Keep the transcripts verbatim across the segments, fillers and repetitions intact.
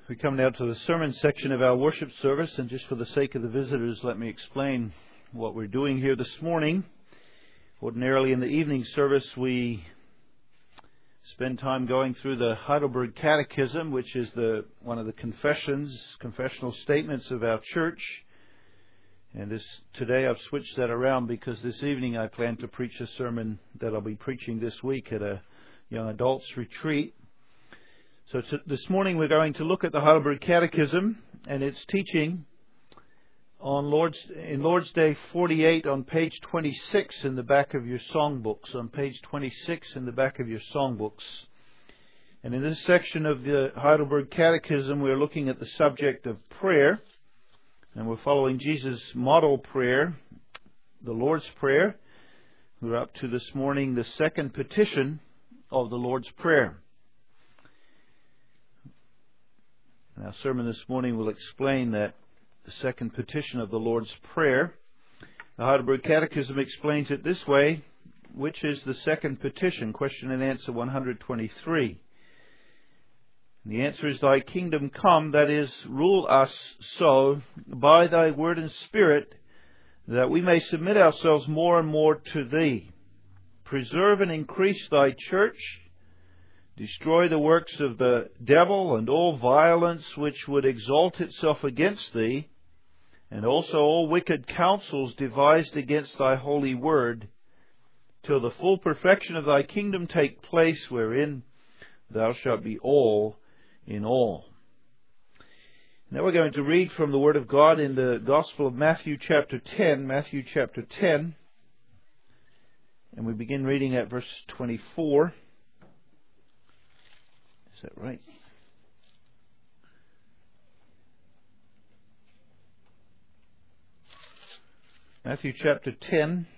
We come now to the sermon section of our worship service, and just for the sake of the visitors, let me explain what we're doing here this morning. Ordinarily in the evening service, we spend time going through the Heidelberg Catechism, which is the one of the confessions, confessional statements of our church. And this today I've switched that around because this evening I plan to preach a sermon that I'll be preaching this week at a young adults retreat. So to, this morning we're going to look at the Heidelberg Catechism and its teaching on Lord's in Lord's Day forty-eight on page twenty-six in the back of your songbooks. On page twenty-six in the back of your songbooks. And in this section of the Heidelberg Catechism we're looking at the subject of prayer. And we're following Jesus' model prayer, the Lord's Prayer. We're up to this morning the second petition of the Lord's Prayer. Our sermon this morning will explain that the second petition of the Lord's Prayer. The Heidelberg Catechism explains it this way, which is the second petition, question and answer one hundred twenty-three. And the answer is, Thy kingdom come, that is, rule us so by Thy word and Spirit, that we may submit ourselves more and more to Thee. Preserve and increase Thy church. Destroy the works of the devil and all violence which would exalt itself against Thee, and also all wicked counsels devised against Thy holy word, till the full perfection of Thy kingdom take place, wherein Thou shalt be all in all. Now we're going to read from the Word of God in the Gospel of Matthew chapter ten, Matthew chapter ten, and we begin reading at verse twenty-four. Is that right? Matthew chapter ten.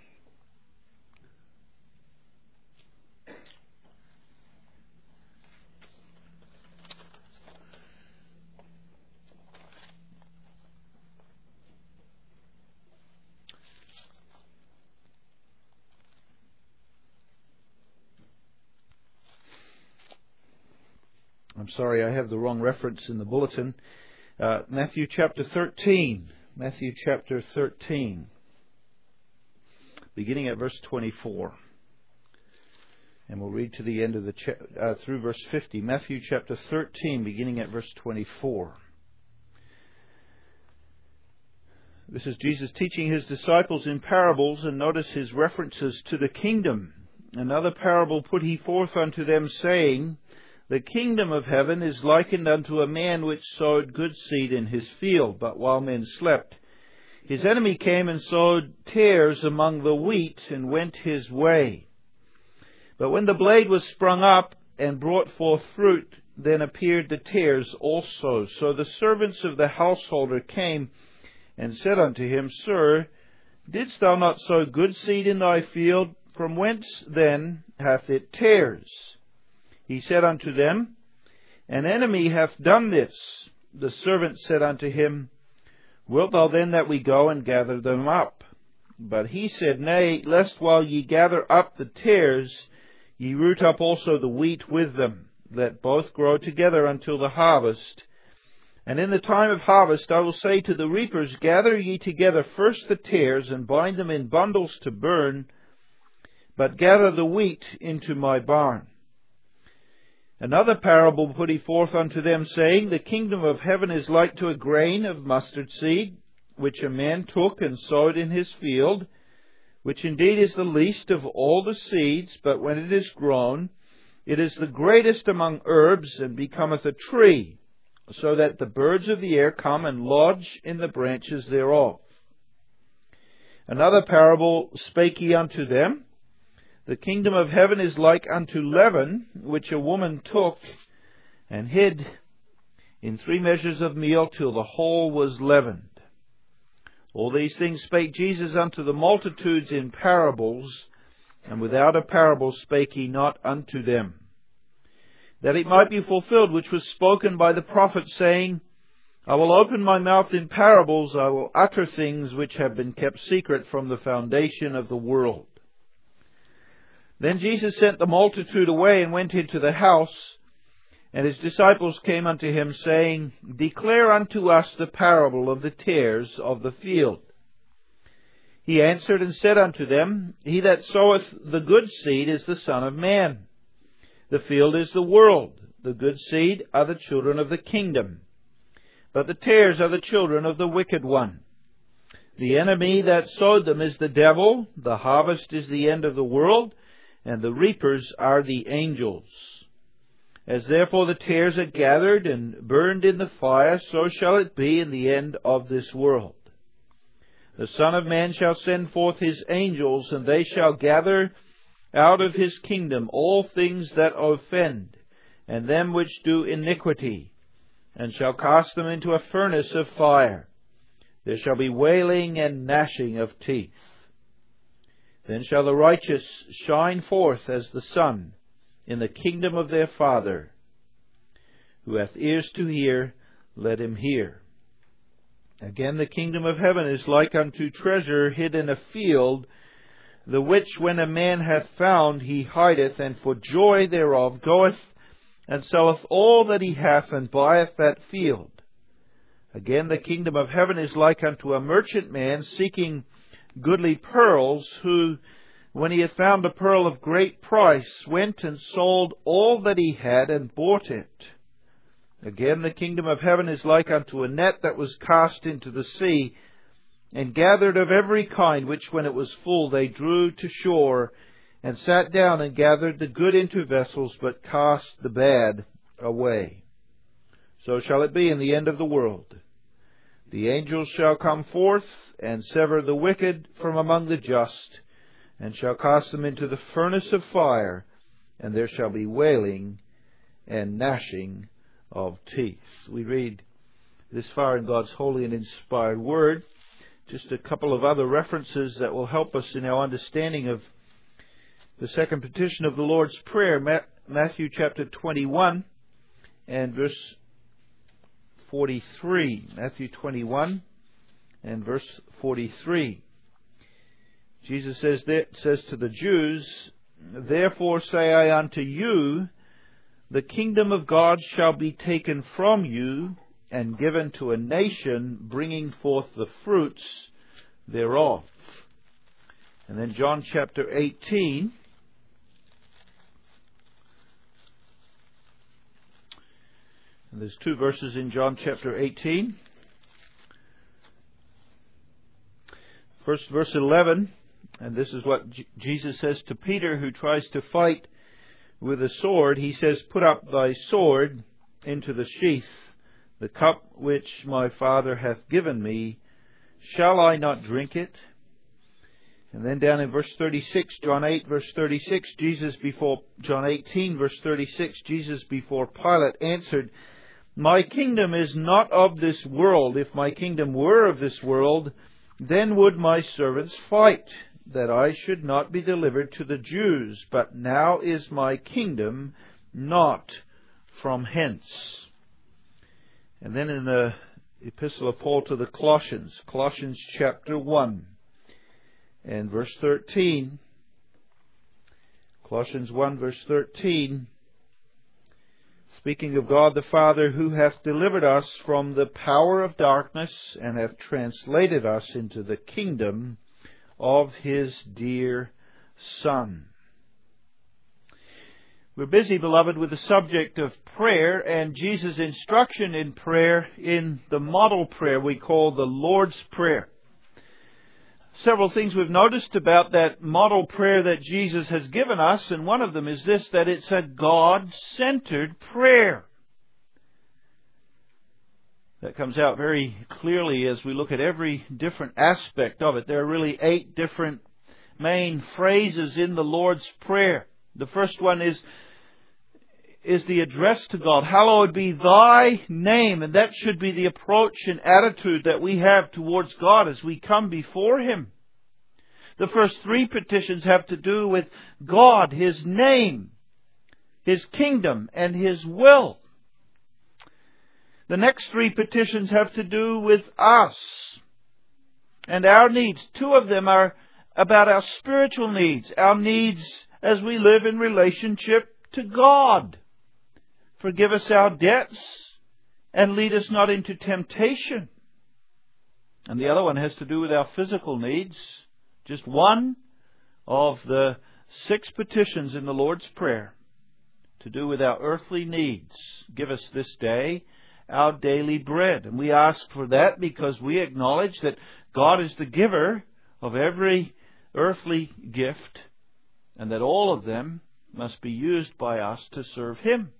I'm sorry, I have the wrong reference in the bulletin. Uh, Matthew chapter thirteen. Matthew chapter thirteen. Beginning at verse twenty-four. And we'll read to the end of the cha- uh, through verse fifty. Matthew chapter thirteen, beginning at verse twenty-four. This is Jesus teaching His disciples in parables, and notice His references to the kingdom. Another parable put He forth unto them, saying, The kingdom of heaven is likened unto a man which sowed good seed in his field. But while men slept, his enemy came and sowed tares among the wheat, and went his way. But when the blade was sprung up and brought forth fruit, then appeared the tares also. So the servants of the householder came and said unto him, Sir, didst thou not sow good seed in thy field? From whence then hath it tares? He said unto them, An enemy hath done this. The servant said unto him, Wilt thou then that we go and gather them up? But he said, Nay, lest while ye gather up the tares, ye root up also the wheat with them. Let both grow together until the harvest. And in the time of harvest I will say to the reapers, Gather ye together first the tares, and bind them in bundles to burn, but gather the wheat into my barn. Another parable put He forth unto them, saying, The kingdom of heaven is like to a grain of mustard seed, which a man took and sowed in his field, which indeed is the least of all the seeds, but when it is grown, it is the greatest among herbs, and becometh a tree, so that the birds of the air come and lodge in the branches thereof. Another parable spake He unto them, The kingdom of heaven is like unto leaven, which a woman took and hid in three measures of meal till the whole was leavened. All these things spake Jesus unto the multitudes in parables, and without a parable spake He not unto them, that it might be fulfilled which was spoken by the prophet, saying, I will open my mouth in parables, I will utter things which have been kept secret from the foundation of the world. Then Jesus sent the multitude away and went into the house, And his disciples came unto him, saying, Declare unto us the parable of the tares of the field. He answered and said unto them, He that soweth the good seed is the Son of Man. The field is the world. The good seed are the children of the kingdom. But the tares are the children of the wicked one. The enemy that sowed them is the devil. The harvest is the end of the world, and the reapers are the angels. As therefore the tares are gathered and burned in the fire, so shall it be in the end of this world. The Son of Man shall send forth his angels, and they shall gather out of his kingdom all things that offend, and them which do iniquity, and shall cast them into a furnace of fire. There shall be wailing and gnashing of teeth. Then shall the righteous shine forth as the sun in the kingdom of their Father. Who hath ears to hear, let him hear. Again, the kingdom of heaven is like unto treasure hid in a field, the which when a man hath found, he hideth, and for joy thereof goeth and selleth all that he hath, and buyeth that field. Again, the kingdom of heaven is like unto a merchant man seeking goodly pearls, who, when he had found a pearl of great price, went and sold all that he had and bought it. Again, the kingdom of heaven is like unto a net that was cast into the sea, and gathered of every kind, which when it was full they drew to shore, and sat down and gathered the good into vessels, but cast the bad away. So shall it be in the end of the world. The angels shall come forth, and sever the wicked from among the just, and shall cast them into the furnace of fire, and there shall be wailing and gnashing of teeth. We read this far in God's holy and inspired Word. Just a couple of other references that will help us in our understanding of the second petition of the Lord's Prayer. Matthew chapter twenty-one and verse forty-three. Matthew twenty-one and verse forty-three. Jesus says, that, says to the Jews, Therefore say I unto you, the kingdom of God shall be taken from you, and given to a nation, bringing forth the fruits thereof. And then John chapter eighteen. And there's two verses in John chapter eighteen. First, verse eleven. And this is what J- Jesus says to Peter, who tries to fight with a sword. He says, Put up thy sword into the sheath. The cup which my Father hath given me, shall I not drink it? And then down in verse thirty-six, John eight, verse thirty-six, Jesus before, John eighteen, verse thirty-six, Jesus before Pilate answered, My kingdom is not of this world. If my kingdom were of this world, then would my servants fight, that I should not be delivered to the Jews. But now is my kingdom not from hence. And then in the Epistle of Paul to the Colossians, Colossians chapter one and verse thirteen. Colossians one verse thirteen. Speaking of God the Father, who hath delivered us from the power of darkness, and hath translated us into the kingdom of His dear Son. We're busy, beloved, with the subject of prayer and Jesus' instruction in prayer in the model prayer we call the Lord's Prayer. Several things we've noticed about that model prayer that Jesus has given us, and one of them is this, that it's a God-centered prayer. That comes out very clearly as we look at every different aspect of it. There are really eight different main phrases in the Lord's Prayer. The first one is, is the address to God. Hallowed be thy name. And that should be the approach and attitude that we have towards God as we come before Him. The first three petitions have to do with God, His name, His kingdom, and His will. The next three petitions have to do with us and our needs. Two of them are about our spiritual needs, our needs as we live in relationship to God. forgive us our debts, and lead us not into temptation. And the other one has to do with our physical needs. Just one of the six petitions in the Lord's Prayer to do with our earthly needs. Give us this day our daily bread. And we ask for that because we acknowledge that God is the giver of every earthly gift, and that all of them must be used by us to serve Him.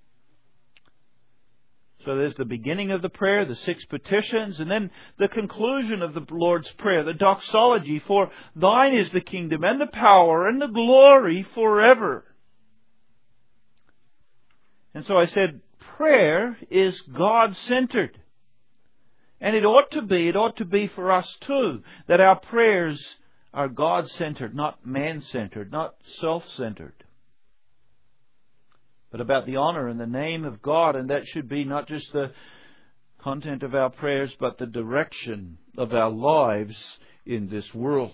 So there's the beginning of the prayer, the six petitions, and then the conclusion of the Lord's Prayer, the doxology, for Thine is the kingdom and the power and the glory forever. And so I said, prayer is God-centered. And it ought to be, it ought to be for us too, that our prayers are God-centered, not man-centered, not self-centered, but about the honor and the name of God. And that should be not just the content of our prayers, but the direction of our lives in this world.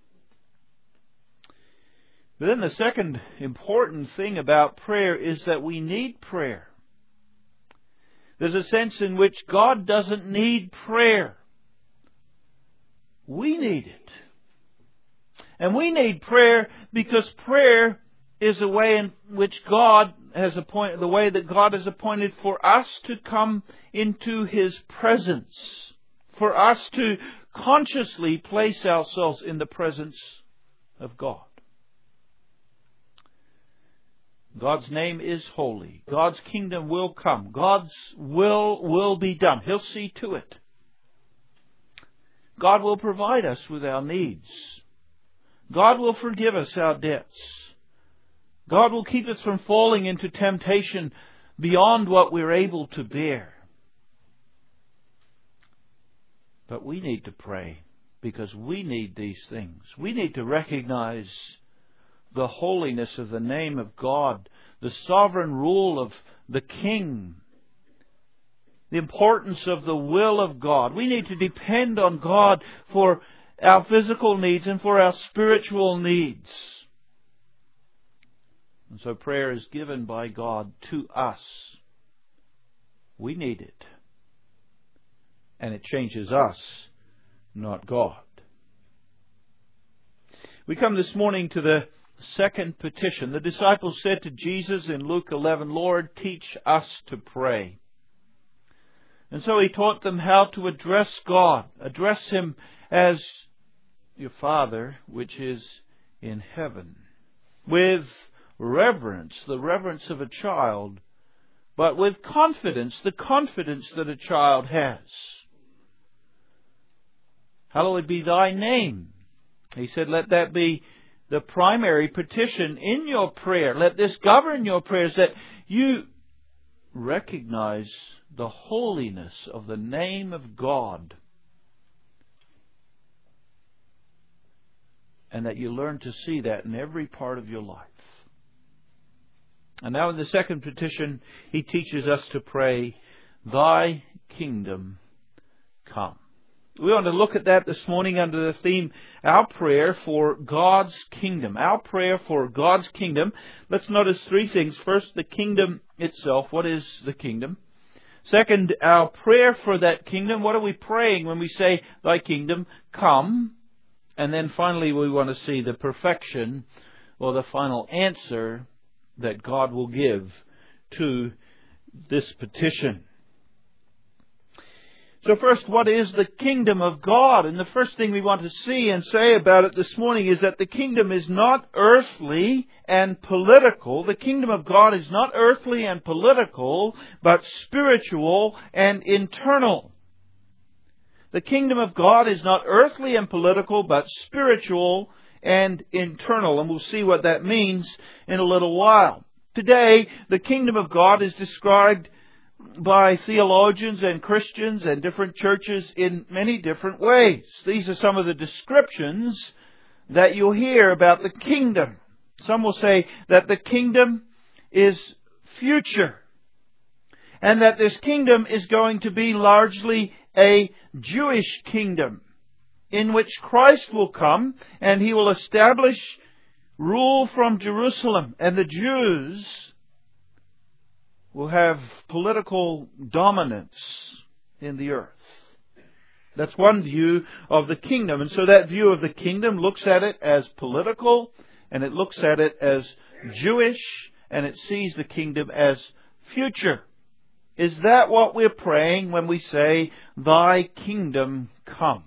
But then the second important thing about prayer is that we need prayer. There's a sense in which God doesn't need prayer. We need it. And we need prayer because prayer is a way in which God has appointed, the way that God has appointed for us to come into His presence, for us to consciously place ourselves in the presence of God. God's name is holy. God's kingdom will come. God's will will be done. He'll see to it. God will provide us with our needs. God will forgive us our debts. God will keep us from falling into temptation beyond what we're able to bear. But we need to pray because we need these things. We need to recognize the holiness of the name of God, the sovereign rule of the King, the importance of the will of God. We need to depend on God for our physical needs and for our spiritual needs. And so prayer is given by God to us. We need it. And it changes us, not God. We come this morning to the second petition. The disciples said to Jesus in Luke eleven, Lord, teach us to pray. And so He taught them how to address God. Address Him as your Father, which is in heaven. With reverence, the reverence of a child, but with confidence, the confidence that a child has. Hallowed be Thy name. He said, let that be the primary petition in your prayer. Let this govern your prayers, that you recognize the holiness of the name of God, and that you learn to see that in every part of your life. And now in the second petition, He teaches us to pray, Thy kingdom come. We want to look at that this morning under the theme, our prayer for God's kingdom. Our prayer for God's kingdom. Let's notice three things. First, the kingdom itself. What is the kingdom? Second, our prayer for that kingdom. What are we praying when we say, Thy kingdom come? And then finally, we want to see the perfection or the final answer that God will give to this petition. So first, what is the kingdom of God? And the first thing we want to see and say about it this morning is that the kingdom is not earthly and political. The kingdom of God is not earthly and political, but spiritual and internal. The kingdom of God is not earthly and political, but spiritual and internal. And we'll see what that means in a little while. Today, the kingdom of God is described by theologians and Christians and different churches in many different ways. These are some of the descriptions that you'll hear about the kingdom. Some will say that the kingdom is future, and that this kingdom is going to be largely a Jewish kingdom in which Christ will come and He will establish rule from Jerusalem, and the Jews will have political dominance in the earth. That's one view of the kingdom. And so that view of the kingdom looks at it as political, and it looks at it as Jewish, and it sees the kingdom as future. Is that what we're praying when we say, Thy kingdom come?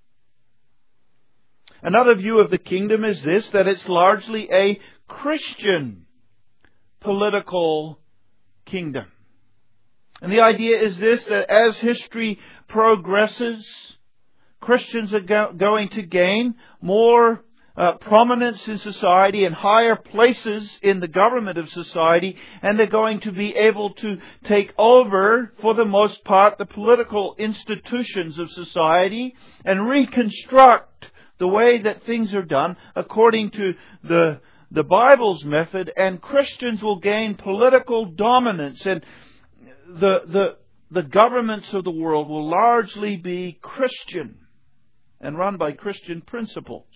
Another view of the kingdom is this, that it's largely a Christian political kingdom. And the idea is this, that as history progresses, Christians are go- going to gain more uh, prominence in society and higher places in the government of society, and they're going to be able to take over, for the most part, the political institutions of society and reconstruct the way that things are done according to the the Bible's method, and Christians will gain political dominance, and the the the governments of the world will largely be Christian and run by Christian principles.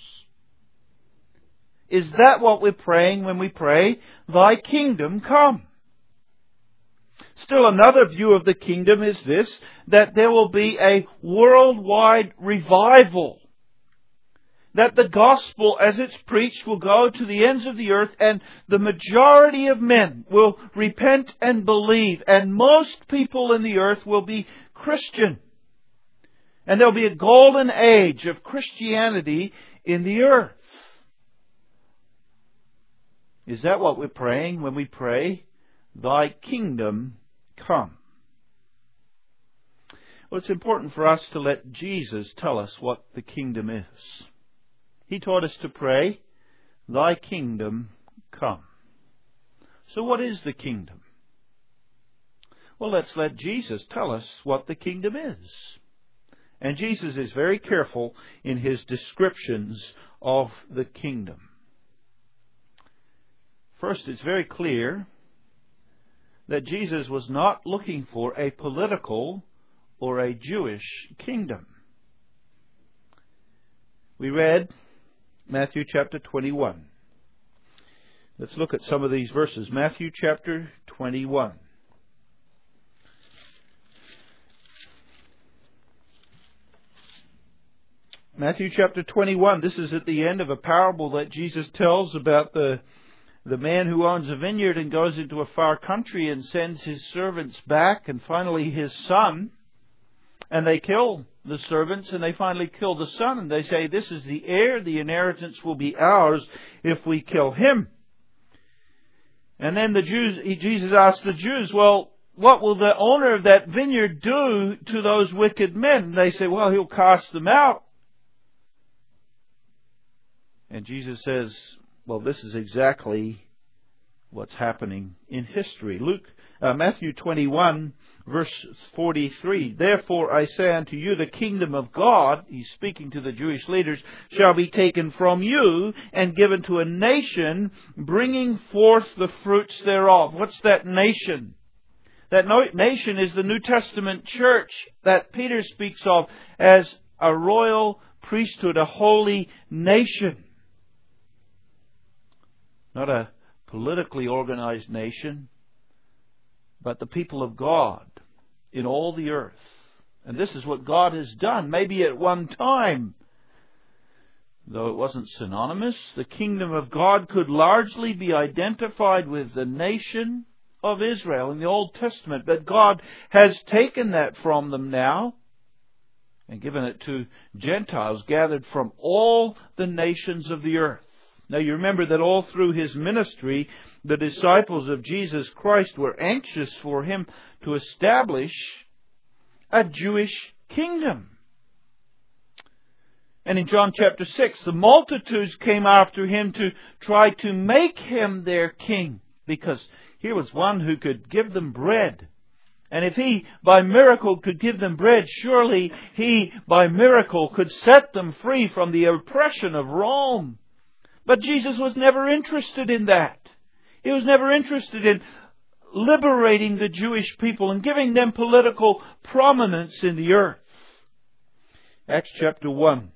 Is that what we're praying when we pray, Thy kingdom come? Still another view of the kingdom is this, that there will be a worldwide revival. That the gospel, as it's preached, will go to the ends of the earth, and the majority of men will repent and believe, and most people in the earth will be Christian. And there'll be a golden age of Christianity in the earth. Is that what we're praying when we pray, Thy kingdom come? Well, it's important for us to let Jesus tell us what the kingdom is. He taught us to pray, Thy kingdom come. So what is the kingdom? Well, let's let Jesus tell us what the kingdom is. And Jesus is very careful in His descriptions of the kingdom. First, it's very clear that Jesus was not looking for a political or a Jewish kingdom. We read Matthew chapter twenty-one. Let's look at some of these verses. Matthew chapter twenty-one. Matthew chapter twenty-one. This is at the end of a parable that Jesus tells about the, the man who owns a vineyard and goes into a far country and sends his servants back, and finally his son. And they kill the servants, and they finally kill the son, and they say, this is the heir, the inheritance will be ours if we kill him. And then the Jews, Jesus asked the Jews, well, what will the owner of that vineyard do to those wicked men? And they say, well, he'll cast them out. And Jesus says, well, this is exactly what's happening in history. Luke, uh, Matthew twenty-one, verse forty-three. Therefore I say unto you, the kingdom of God, he's speaking to the Jewish leaders, shall be taken from you and given to a nation, bringing forth the fruits thereof. What's that nation? That nation is the New Testament church that Peter speaks of as a royal priesthood, a holy nation. Not a politically organized nation, but the people of God in all the earth. And this is what God has done. Maybe at one time, though it wasn't synonymous, the kingdom of God could largely be identified with the nation of Israel in the Old Testament. But God has taken that from them now and given it to Gentiles gathered from all the nations of the earth. Now you remember that all through His ministry, the disciples of Jesus Christ were anxious for Him to establish a Jewish kingdom. And in John chapter six, the multitudes came after Him to try to make Him their king, because here was one who could give them bread. And if He, by miracle, could give them bread, surely He, by miracle, could set them free from the oppression of Rome. But Jesus was never interested in that. He was never interested in liberating the Jewish people and giving them political prominence in the earth. Acts chapter one.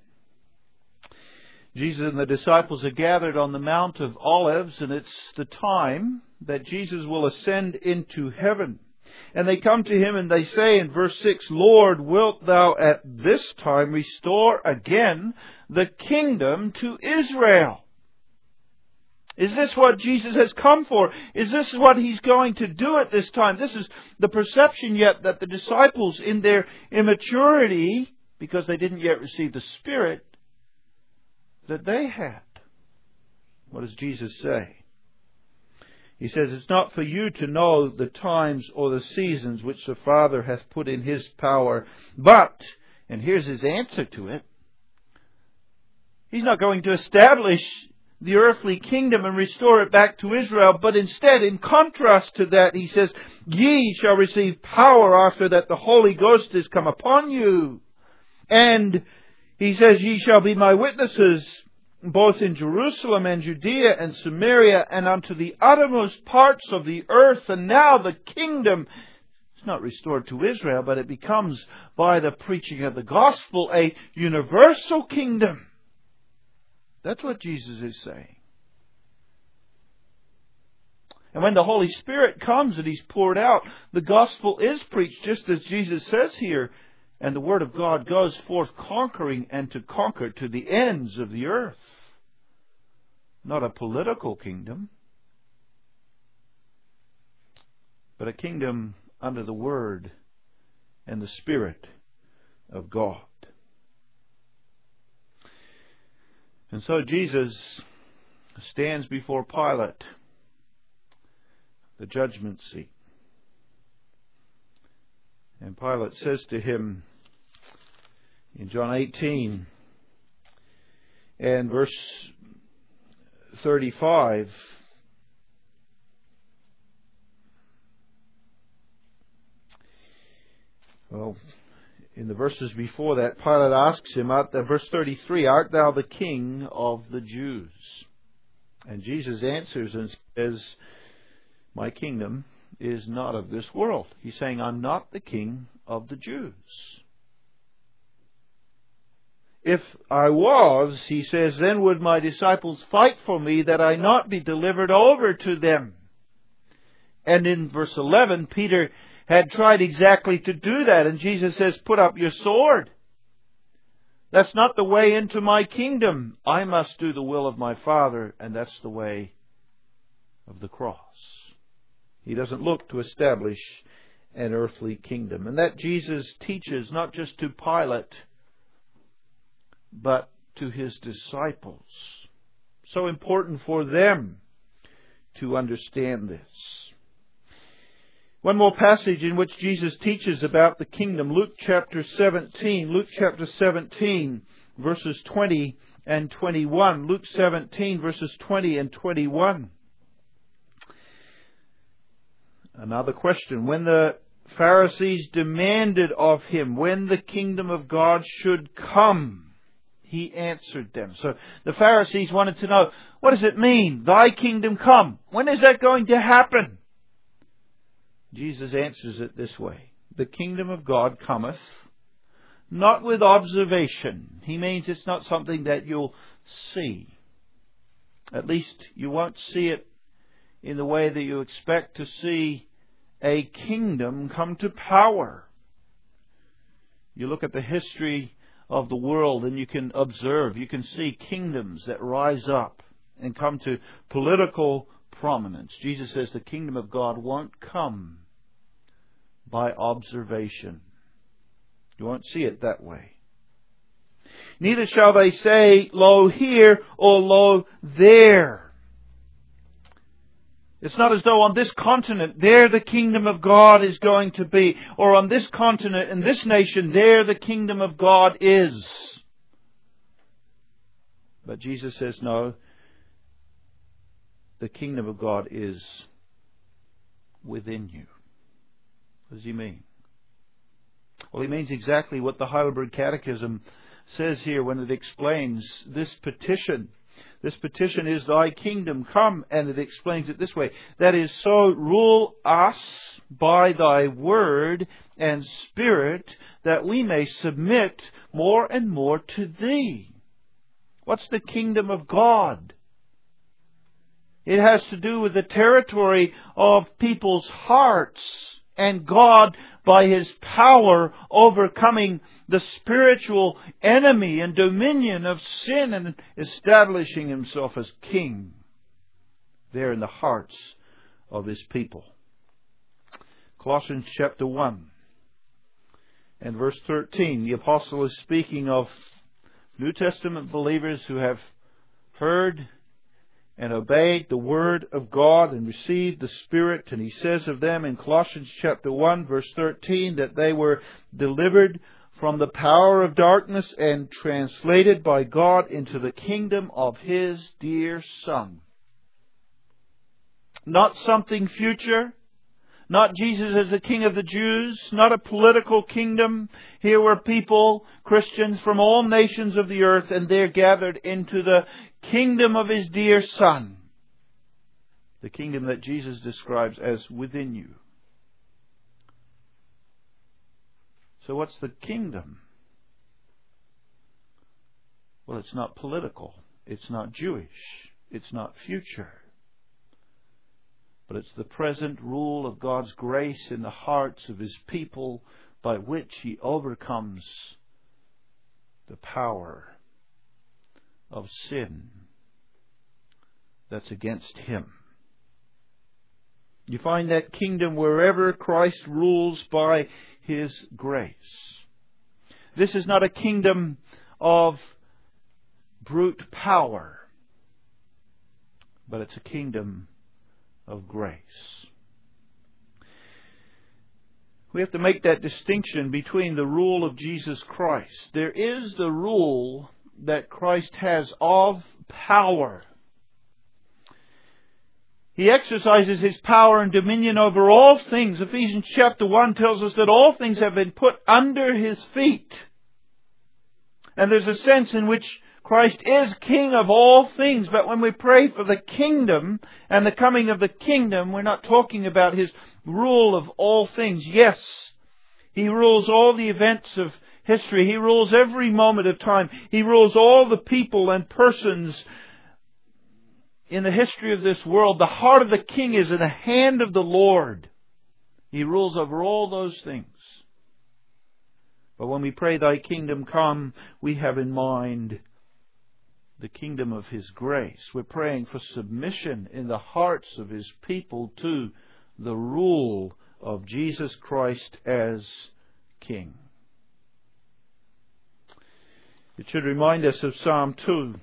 Jesus and the disciples are gathered on the Mount of Olives, and it's the time that Jesus will ascend into heaven. And they come to Him and they say in verse six, Lord, wilt Thou at this time restore again the kingdom to Israel? Is this what Jesus has come for? Is this what He's going to do at this time? This is the perception yet that the disciples in their immaturity, because they didn't yet receive the Spirit, that they had. What does Jesus say? He says, it's not for you to know the times or the seasons which the Father hath put in His power, but, and here's His answer to it, He's not going to establish the earthly kingdom and restore it back to Israel, but instead, in contrast to that, He says, ye shall receive power after that the Holy Ghost is come upon you. And He says, ye shall be my witnesses, both in Jerusalem and Judea and Samaria and unto the uttermost parts of the earth. And now the kingdom is not restored to Israel, but it becomes, by the preaching of the gospel, a universal kingdom. That's what Jesus is saying. And when the Holy Spirit comes and He's poured out, the gospel is preached, just as Jesus says here. And the Word of God goes forth conquering and to conquer to the ends of the earth. Not a political kingdom, but a kingdom under the Word and the Spirit of God. And so Jesus stands before Pilate, the judgment seat. And Pilate says to him in John eighteen and verse thirty-five, well, in the verses before that, Pilate asks him, at verse thirty-three, art thou the king of the Jews? And Jesus answers and says, my kingdom is not of this world. He's saying, I'm not the king of the Jews. If I was, he says, then would my disciples fight for me that I not be delivered over to them. And in verse eleven, Peter had tried exactly to do that. And Jesus says, put up your sword. That's not the way into my kingdom. I must do the will of my Father, and that's the way of the cross. He doesn't look to establish an earthly kingdom. And that Jesus teaches not just to Pilate, but to His disciples. So important for them to understand this. One more passage in which Jesus teaches about the kingdom. Luke chapter seventeen. Luke chapter seventeen, verses twenty and twenty-one. Luke seventeen, verses twenty and twenty-one. Another question. When the Pharisees demanded of Him when the kingdom of God should come, He answered them. So the Pharisees wanted to know, what does it mean? Thy kingdom come. When is that going to happen? Jesus answers it this way. The kingdom of God cometh not with observation. He means it's not something that you'll see. At least you won't see it in the way that you expect to see a kingdom come to power. You look at the history of the world and you can observe, you can see kingdoms that rise up and come to political prominence. Jesus says the kingdom of God won't come by observation. You won't see it that way. Neither shall they say, lo here or lo there. It's not as though on this continent, there the kingdom of God is going to be. Or on this continent, in this nation, there the kingdom of God is. But Jesus says, no. The kingdom of God is within you. What does He mean? Well, He means exactly what the Heidelberg Catechism says here when it explains this petition. This petition is, thy kingdom come, and it explains it this way. That is, so rule us by thy word and spirit that we may submit more and more to thee. What's the kingdom of God? It has to do with the territory of people's hearts, and God, by His power, overcoming the spiritual enemy and dominion of sin and establishing Himself as King there in the hearts of His people. Colossians chapter one and verse thirteen. The apostle is speaking of New Testament believers who have heard and obeyed the Word of God and received the Spirit. And he says of them in Colossians chapter one verse thirteen that they were delivered from the power of darkness and translated by God into the kingdom of His dear Son. Not something future. Not Jesus as the King of the Jews. Not a political kingdom. Here were people, Christians from all nations of the earth, and they're gathered into the kingdom of His dear Son. The kingdom that Jesus describes as within you. So what's the kingdom? Well, it's not political. It's not Jewish. It's not future. But it's the present rule of God's grace in the hearts of His people, by which He overcomes the power of sin that's against Him. You find that kingdom wherever Christ rules by His grace. This is not a kingdom of brute power, but it's a kingdom of grace. We have to make that distinction between the rule of Jesus Christ. There is the rule that Christ has of power. He exercises His power and dominion over all things. Ephesians chapter one tells us that all things have been put under His feet. And there's a sense in which Christ is King of all things, but when we pray for the kingdom and the coming of the kingdom, we're not talking about His rule of all things. Yes, He rules all the events of history. He rules every moment of time. He rules all the people and persons in the history of this world. The heart of the King is in the hand of the Lord. He rules over all those things. But when we pray, Thy kingdom come, we have in mind the kingdom of His grace. We're praying for submission in the hearts of His people to the rule of Jesus Christ as King. It should remind us of Psalm two,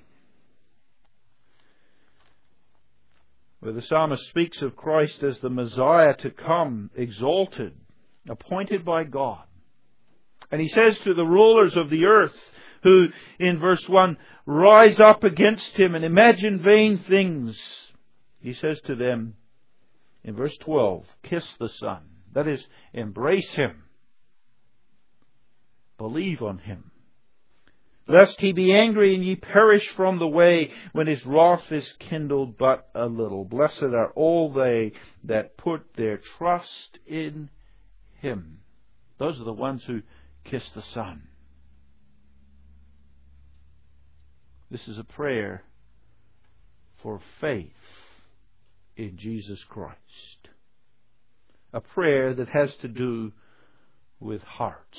where the psalmist speaks of Christ as the Messiah to come, exalted, appointed by God. And he says to the rulers of the earth, who in verse one rise up against Him and imagine vain things, He says to them in verse twelve, kiss the Son. That is, embrace Him. Believe on Him. Lest He be angry and ye perish from the way, when His wrath is kindled but a little. Blessed are all they that put their trust in Him. Those are the ones who kiss the Son. This is a prayer for faith in Jesus Christ. A prayer that has to do with hearts.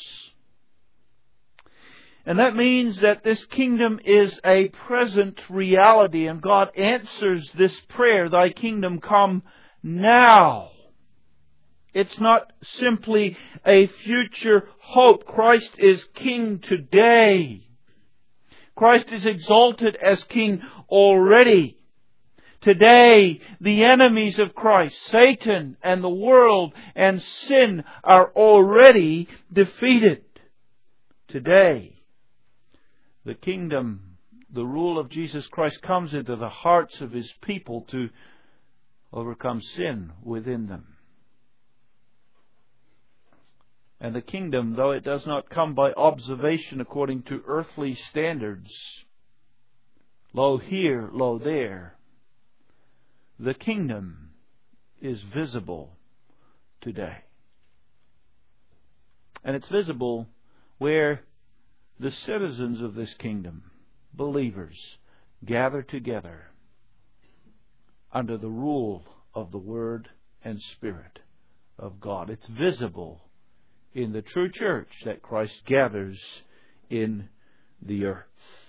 And that means that this kingdom is a present reality, and God answers this prayer, Thy kingdom come now. It's not simply a future hope. Christ is King today. Christ is exalted as King already. Today, the enemies of Christ, Satan and the world and sin, are already defeated. Today, the kingdom, the rule of Jesus Christ comes into the hearts of His people to overcome sin within them. And the kingdom, though it does not come by observation according to earthly standards, lo here, lo there, the kingdom is visible today. And it's visible where the citizens of this kingdom, believers, gather together under the rule of the Word and Spirit of God. It's visible in the true church that Christ gathers in the earth.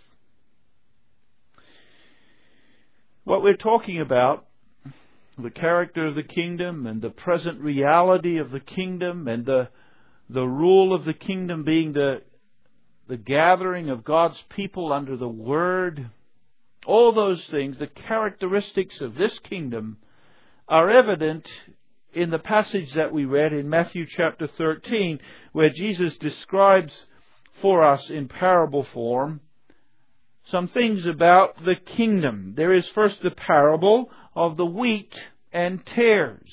What we're talking about, the character of the kingdom and the present reality of the kingdom and the the rule of the kingdom being the the gathering of God's people under the Word, all those things, the characteristics of this kingdom are evident in the passage that we read in Matthew chapter thirteen, where Jesus describes for us in parable form some things about the kingdom. There is first the parable of the wheat and tares.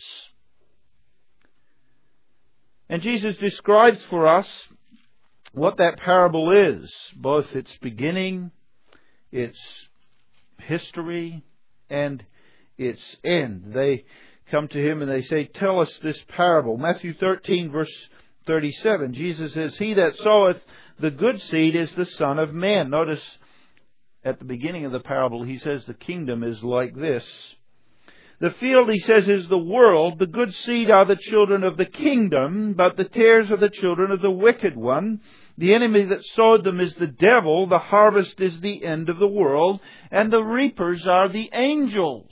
And Jesus describes for us what that parable is, both its beginning, its history, and its end. They come to Him and they say, "Tell us this parable." Matthew thirteen verse thirty-seven, Jesus says, "He that soweth the good seed is the Son of Man." Notice at the beginning of the parable, He says the kingdom is like this. The field, He says, is the world. The good seed are the children of the kingdom, but the tares are the children of the wicked one. The enemy that sowed them is the devil. The harvest is the end of the world, and the reapers are the angels.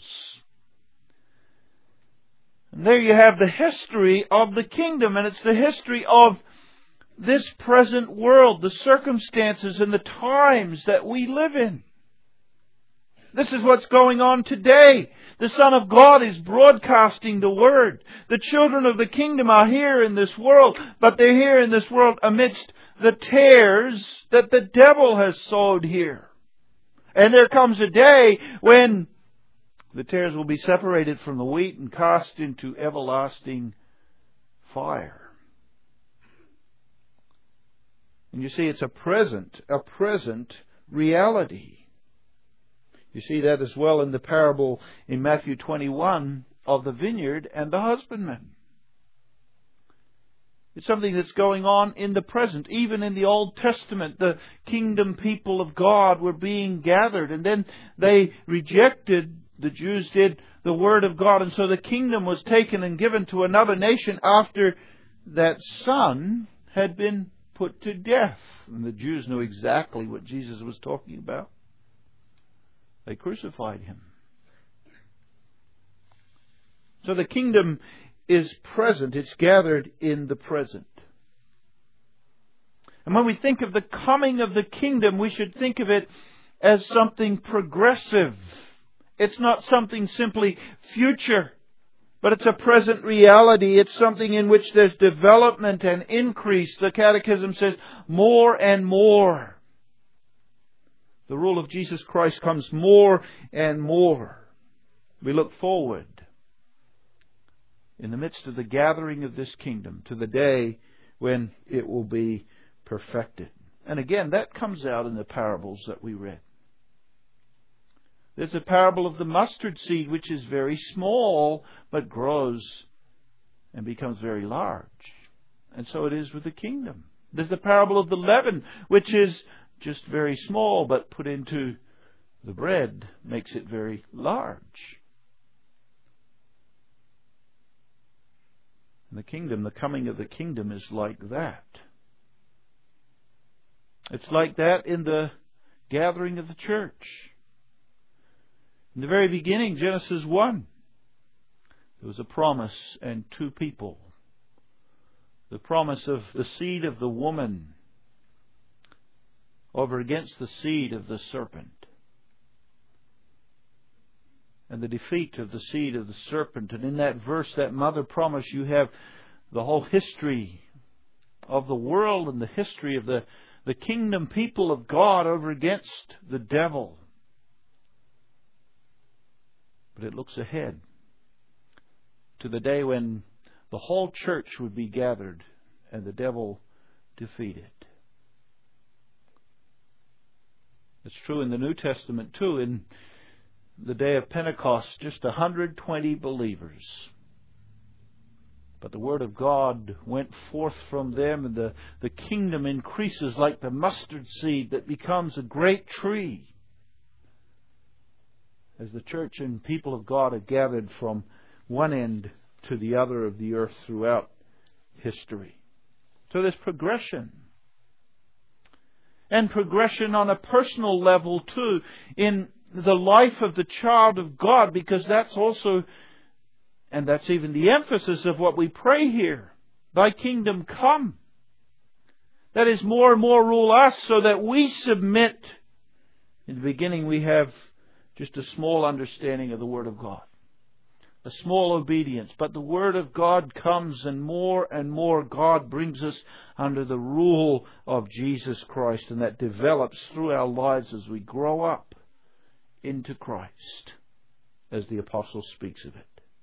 And there you have the history of the kingdom, and it's the history of this present world, the circumstances and the times that we live in. This is what's going on today. The Son of God is broadcasting the Word. The children of the kingdom are here in this world, but they're here in this world amidst the tares that the devil has sowed here. And there comes a day when the tares will be separated from the wheat and cast into everlasting fire. And you see, it's a present, a present reality. You see that as well in the parable in Matthew twenty-one of the vineyard and the husbandman. It's something that's going on in the present. Even in the Old Testament, the kingdom people of God were being gathered, and then they rejected, the Jews did, the Word of God, and so the kingdom was taken and given to another nation after that son had been put to death. And the Jews knew exactly what Jesus was talking about. They crucified Him. So the kingdom is present. It's gathered in the present. And when we think of the coming of the kingdom, we should think of it as something progressive. It's not something simply future, but it's a present reality. It's something in which there's development and increase. The Catechism says more and more. The rule of Jesus Christ comes more and more. We look forward in the midst of the gathering of this kingdom to the day when it will be perfected. And again, that comes out in the parables that we read. There's a parable of the mustard seed, which is very small, but grows and becomes very large. And so it is with the kingdom. There's the parable of the leaven, which is just very small, but put into the bread makes it very large. And the kingdom, the coming of the kingdom is like that. It's like that in the gathering of the church. In the very beginning, Genesis one, there was a promise and two people. The promise of the seed of the woman over against the seed of the serpent. And the defeat of the seed of the serpent. And in that verse, that mother promise, you have the whole history of the world and the history of the, the kingdom people of God over against the devil. But it looks ahead to the day when the whole church would be gathered and the devil defeated. It's true in the New Testament too. In the day of Pentecost, just one hundred twenty believers. But the Word of God went forth from them, and the, the kingdom increases like the mustard seed that becomes a great tree. as the church and people of God are gathered from one end to the other of the earth throughout history. So there's progression. And progression on a personal level too, in the life of the child of God, because that's also, and that's even the emphasis of what we pray here, Thy kingdom come. That is, more and more rule us so that we submit. In the beginning we have just a small understanding of the Word of God, a small obedience, but the Word of God comes, and more and more God brings us under the rule of Jesus Christ, and that develops through our lives as we grow up into Christ, as the Apostle speaks of it.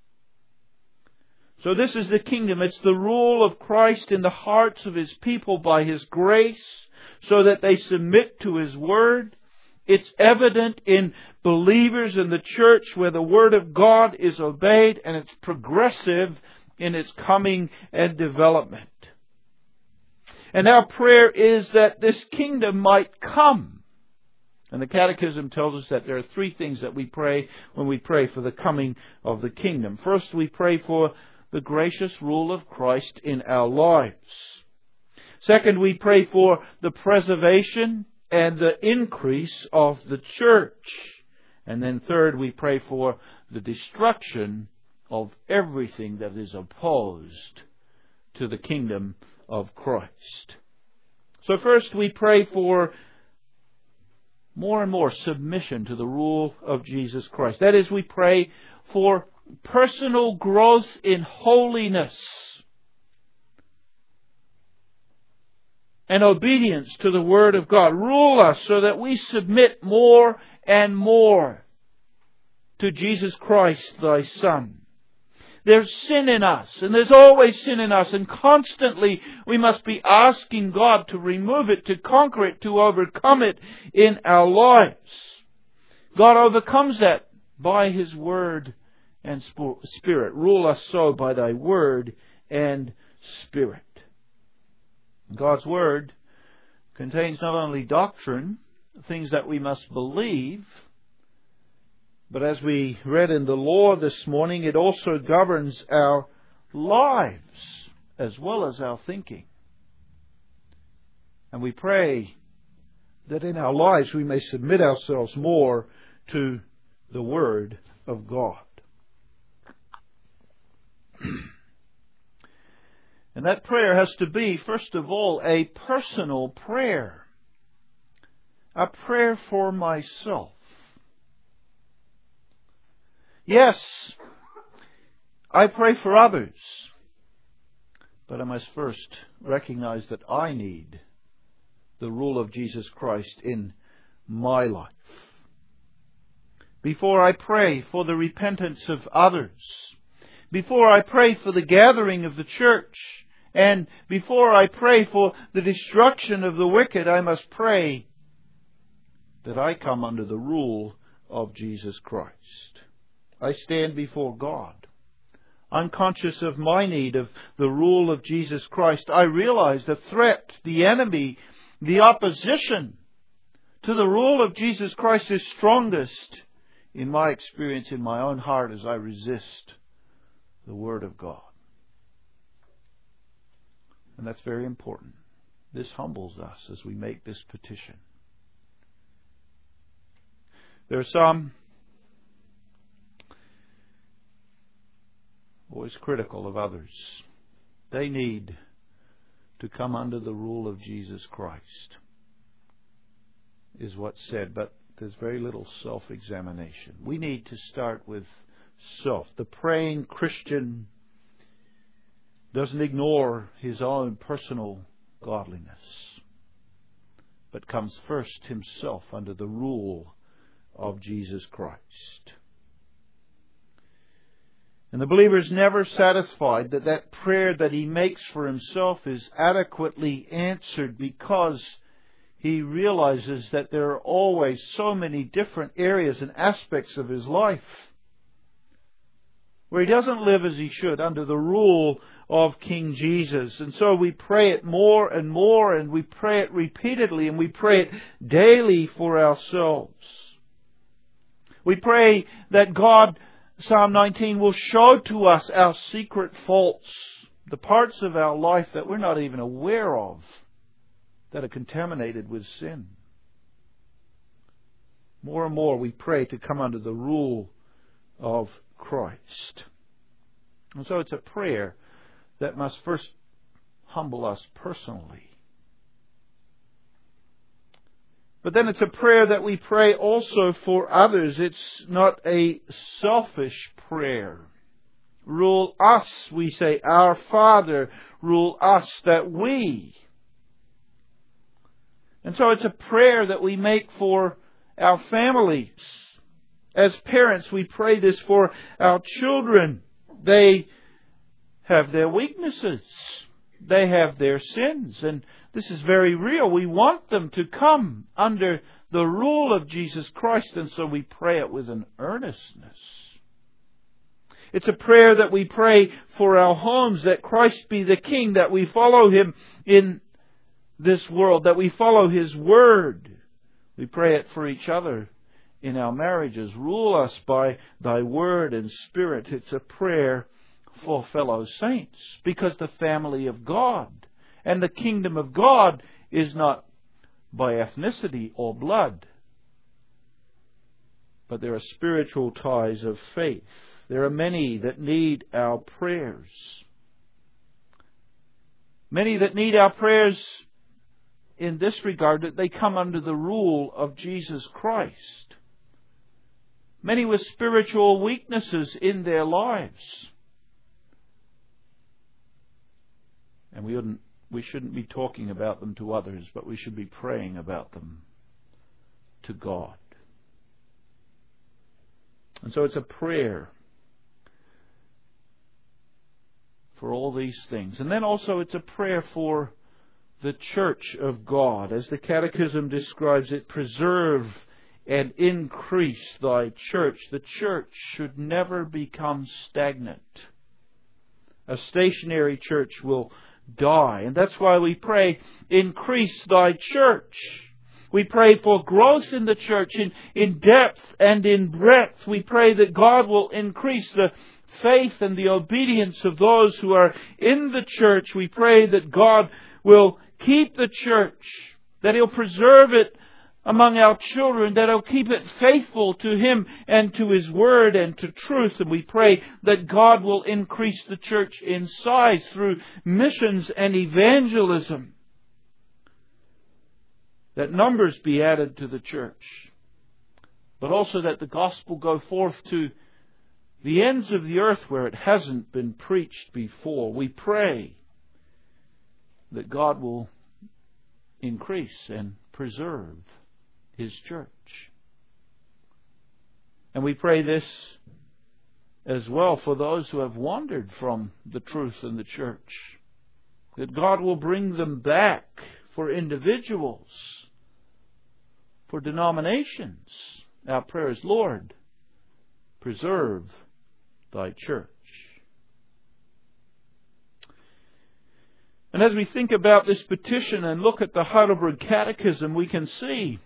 So this is the kingdom. It's the rule of Christ in the hearts of His people by His grace, so that they submit to His Word. It's evident in believers in the church where the Word of God is obeyed, and it's progressive in its coming and development. And our prayer is that this kingdom might come. And the Catechism tells us that there are three things that we pray when we pray for the coming of the kingdom. First, we pray for the gracious rule of Christ in our lives. Second, we pray for the preservation and the increase of the church. And then third, we pray for the destruction of everything that is opposed to the kingdom of Christ. So first, we pray for more and more submission to the rule of Jesus Christ. That is, we pray for personal growth in holiness and obedience to the Word of God. Rule us so that we submit more and more to Jesus Christ, Thy Son. There's sin in us, and there's always sin in us, and constantly we must be asking God to remove it, to conquer it, to overcome it in our lives. God overcomes that by His Word and Spirit. Rule us so by Thy Word and Spirit. God's Word contains not only doctrine, things that we must believe, but as we read in the law this morning, it also governs our lives as well as our thinking. And we pray that in our lives we may submit ourselves more to the Word of God. And that prayer has to be, first of all, a personal prayer. A prayer for myself. Yes, I pray for others, but I must first recognize that I need the rule of Jesus Christ in my life. Before I pray for the repentance of others, before I pray for the gathering of the church, and before I pray for the destruction of the wicked, I must pray that I come under the rule of Jesus Christ. I stand before God, unconscious of my need of the rule of Jesus Christ. I realize the threat, the enemy, the opposition to the rule of Jesus Christ is strongest in my experience in my own heart as I resist the Word of God. And that's very important. This humbles us as we make this petition. There are some always critical of others. They need to come under the rule of Jesus Christ, is what's said, but there's very little self-examination. We need to start with self. The praying Christian doesn't ignore his own personal godliness, but comes first himself under the rule of Jesus Christ. And the believer is never satisfied that that prayer that he makes for himself is adequately answered, because he realizes that there are always so many different areas and aspects of his life where he doesn't live as he should under the rule of King Jesus. And so we pray it more and more, and we pray it repeatedly, and we pray it daily for ourselves. We pray that God, Psalm nineteen, will show to us our secret faults, the parts of our life that we're not even aware of, that are contaminated with sin. More and more we pray to come under the rule of Christ. And so it's a prayer that must first humble us personally. But then it's a prayer that we pray also for others. It's not a selfish prayer. Rule us, we say, our Father, rule us, that we. And so it's a prayer that we make for our families. As parents, we pray this for our children. They have their weaknesses. They have their sins. And this is very real. We want them to come under the rule of Jesus Christ, and so we pray it with an earnestness. It's a prayer that we pray for our homes, that Christ be the King, that we follow Him in this world, that we follow His Word. We pray it for each other in our marriages. Rule us by Thy Word and Spirit. It's a prayer for fellow saints, because the family of God and the kingdom of God is not by ethnicity or blood, but there are spiritual ties of faith. There are many that need our prayers. Many that need our prayers in this regard, that they come under the rule of Jesus Christ. Many with spiritual weaknesses in their lives. And we wouldn't, we shouldn't be talking about them to others, but we should be praying about them to God. And so it's a prayer for all these things. And then also it's a prayer for the church of God. As the Catechism describes it, preserve and increase Thy church. The church should never become stagnant. A stationary church will die. And that's why we pray, increase Thy church. We pray for growth in the church in, in depth and in breadth. We pray that God will increase the faith and the obedience of those who are in the church. We pray that God will keep the church, that He'll preserve it among our children, that He'll keep it faithful to Him and to His Word and to truth. And we pray that God will increase the church in size through missions and evangelism, that numbers be added to the church, but also that the gospel go forth to the ends of the earth where it hasn't been preached before. We pray that God will increase and preserve His church. And we pray this as well for those who have wandered from the truth in the church, that God will bring them back, for individuals, for denominations. Our prayer is, Lord, preserve Thy church. And as we think about this petition and look at the Heidelberg Catechism, we can see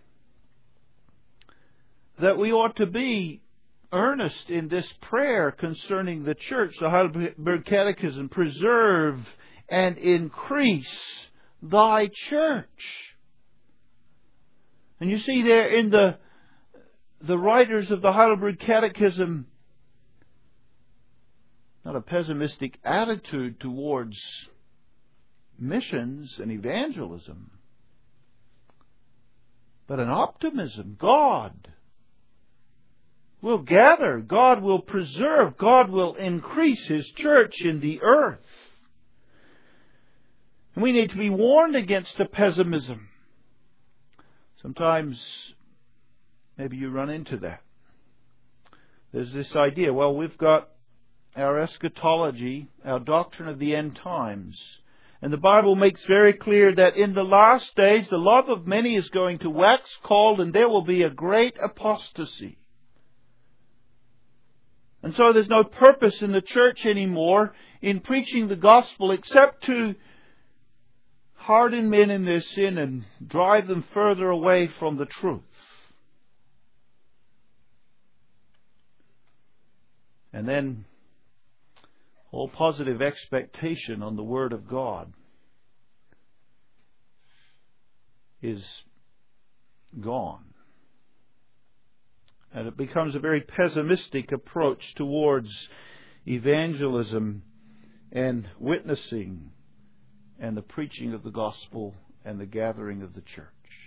that we ought to be earnest in this prayer concerning the church. The Heidelberg Catechism, preserve and increase Thy church. And you see there in the, the writers of the Heidelberg Catechism, not a pessimistic attitude towards missions and evangelism, but an optimism. God will gather, God will preserve, God will increase His church in the earth. And we need to be warned against the pessimism. Sometimes maybe you run into that. There's this idea, well, we've got our eschatology, our doctrine of the end times. And the Bible makes very clear that in the last days, the love of many is going to wax cold, and there will be a great apostasy. And so there's no purpose in the church anymore in preaching the gospel except to harden men in their sin and drive them further away from the truth. And then all positive expectation on the Word of God is gone. And it becomes a very pessimistic approach towards evangelism and witnessing and the preaching of the gospel and the gathering of the church.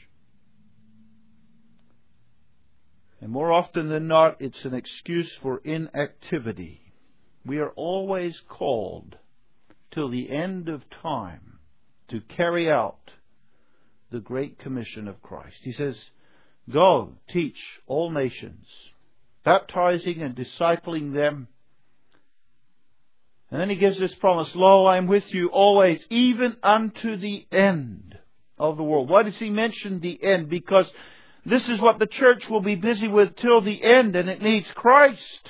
And more often than not, it's an excuse for inactivity. We are always called till the end of time to carry out the Great Commission of Christ. He says, "Go, teach all nations, baptizing and discipling them." And then He gives this promise, "Lo, I am with you always, even unto the end of the world." Why does He mention the end? Because this is what the church will be busy with till the end, and it needs Christ.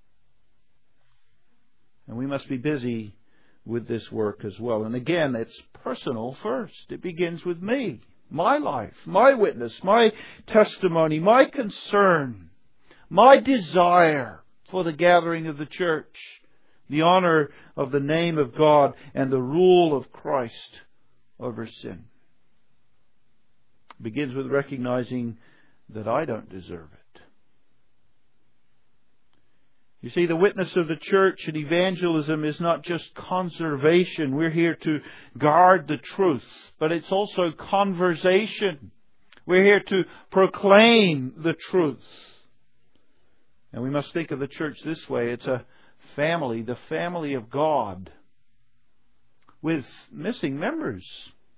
And we must be busy with this work as well. And again, it's personal first. It begins with me, my life, my witness, my testimony, my concern, my desire for the gathering of the church, the honor of the name of God, and the rule of Christ over sin. It begins with recognizing that I don't deserve it. You see, the witness of the church and evangelism is not just conservation. We're here to guard the truth, but it's also conversation. We're here to proclaim the truth. And we must think of the church this way. It's a family, the family of God, with missing members,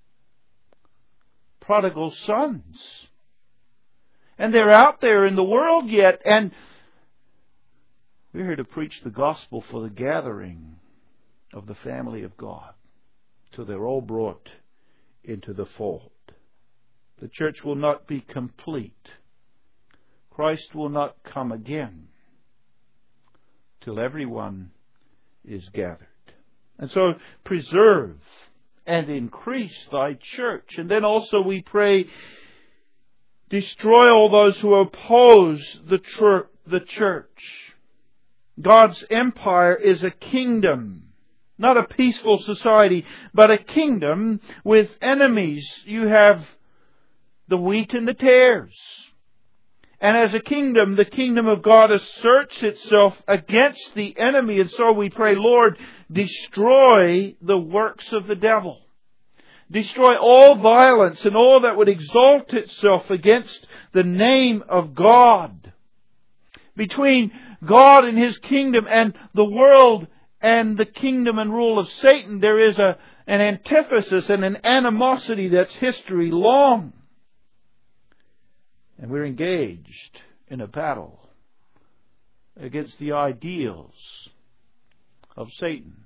prodigal sons. And they're out there in the world yet, and we're here to preach the gospel for the gathering of the family of God, till they're all brought into the fold. The church will not be complete. Christ will not come again till everyone is gathered. And so preserve and increase thy church. And then also we pray, destroy all those who oppose the, tr- the church. God's empire is a kingdom, not a peaceful society, but a kingdom with enemies. You have the wheat and the tares. And as a kingdom, the kingdom of God asserts itself against the enemy. And so we pray, Lord, destroy the works of the devil. Destroy all violence and all that would exalt itself against the name of God. Between God and His kingdom and the world and the kingdom and rule of Satan, there is a, an antithesis and an animosity that's history long. And we're engaged in a battle against the ideals of Satan,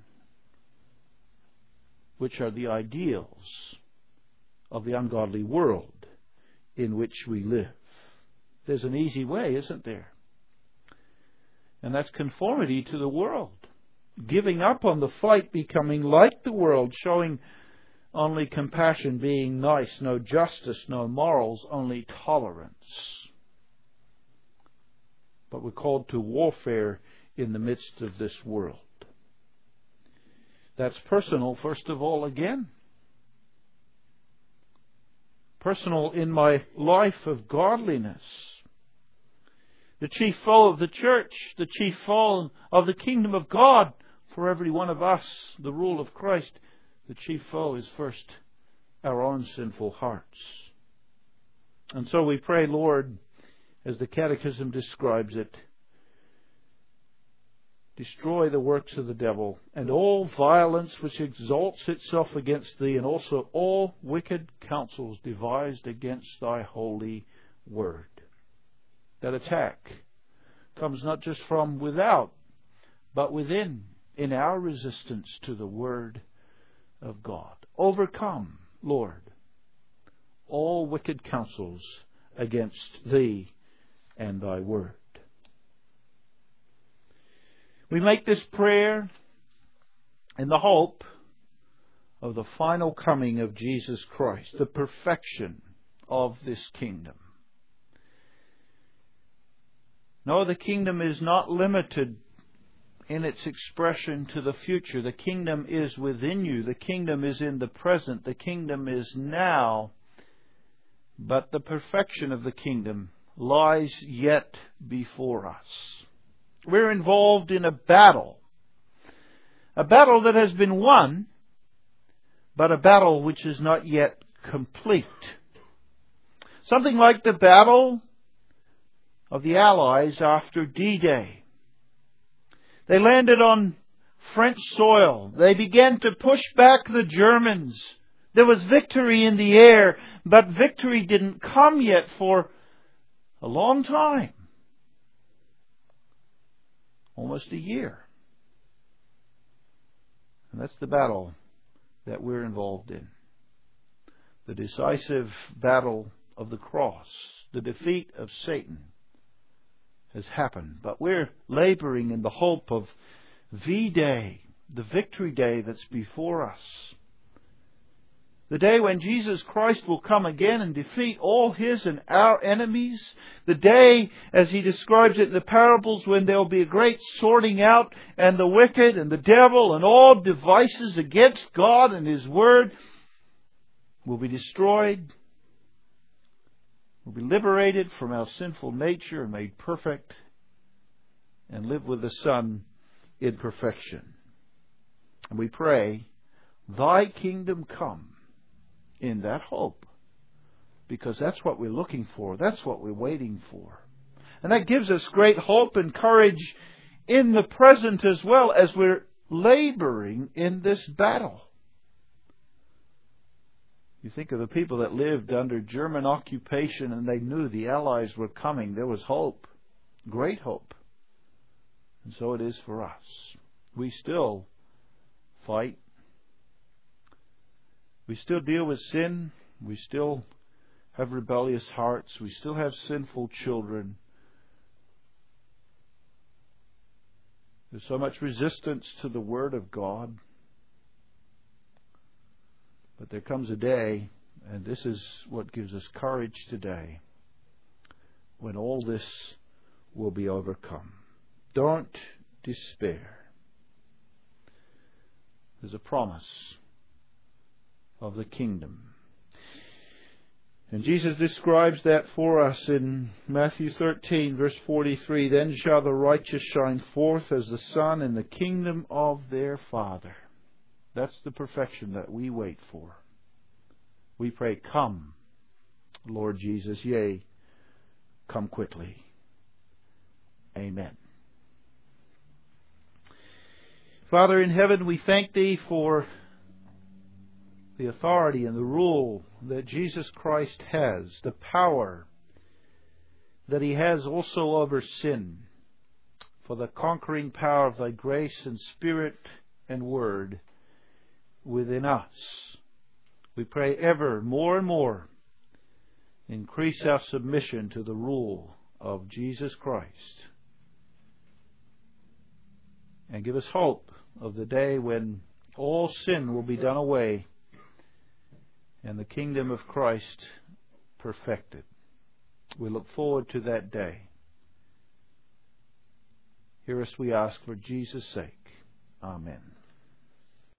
which are the ideals of the ungodly world in which we live. There's an easy way, isn't there? And that's conformity to the world. Giving up on the fight, becoming like the world, showing only compassion, being nice, no justice, no morals, only tolerance. But we're called to warfare in the midst of this world. That's personal, first of all, again. Personal in my life of godliness. The chief foe of the church, the chief foe of the kingdom of God, for every one of us, the rule of Christ, the chief foe is first our own sinful hearts. And so we pray, Lord, as the Catechism describes it, destroy the works of the devil and all violence which exalts itself against thee, and also all wicked counsels devised against thy holy word. That attack comes not just from without, but within, in our resistance to the Word of God. Overcome, Lord, all wicked counsels against Thee and Thy Word. We make this prayer in the hope of the final coming of Jesus Christ, the perfection of this kingdom. No, the kingdom is not limited in its expression to the future. The kingdom is within you. The kingdom is in the present. The kingdom is now. But the perfection of the kingdom lies yet before us. We're involved in a battle. A battle that has been won, but a battle which is not yet complete. Something like the battle of the Allies after D-Day. They landed on French soil. They began to push back the Germans. There was victory in the air, but victory didn't come yet for a long time. Almost a year. And that's the battle that we're involved in. The decisive battle of the cross. The defeat of Satan has happened. But we're laboring in the hope of V-Day, the victory day that's before us. The day when Jesus Christ will come again and defeat all His and our enemies. The day, as He describes it in the parables, when there will be a great sorting out, and the wicked and the devil and all devices against God and His Word will be destroyed. We'll be liberated from our sinful nature and made perfect, and live with the Son in perfection. And we pray, Thy kingdom come, in that hope. Because that's what we're looking for. That's what we're waiting for. And that gives us great hope and courage in the present as well as we're laboring in this battle. You think of the people that lived under German occupation and they knew the Allies were coming. There was hope. Great hope. And so it is for us. We still fight. We still deal with sin. We still have rebellious hearts. We still have sinful children. There's so much resistance to the Word of God. But there comes a day, and this is what gives us courage today, when all this will be overcome. Don't despair. There's a promise of the kingdom. And Jesus describes that for us in Matthew thirteen, verse forty-three. Then shall the righteous shine forth as the sun in the kingdom of their Father. That's the perfection that we wait for. We pray, come, Lord Jesus, yea, come quickly. Amen. Father in heaven, we thank Thee for the authority and the rule that Jesus Christ has, the power that He has also over sin, for the conquering power of Thy grace and Spirit and Word within us. We pray ever more and more, increase our submission to the rule of Jesus Christ, and give us hope of the day when all sin will be done away and the kingdom of Christ perfected. We look forward to that day. Hear us, we ask, for Jesus' sake. Amen.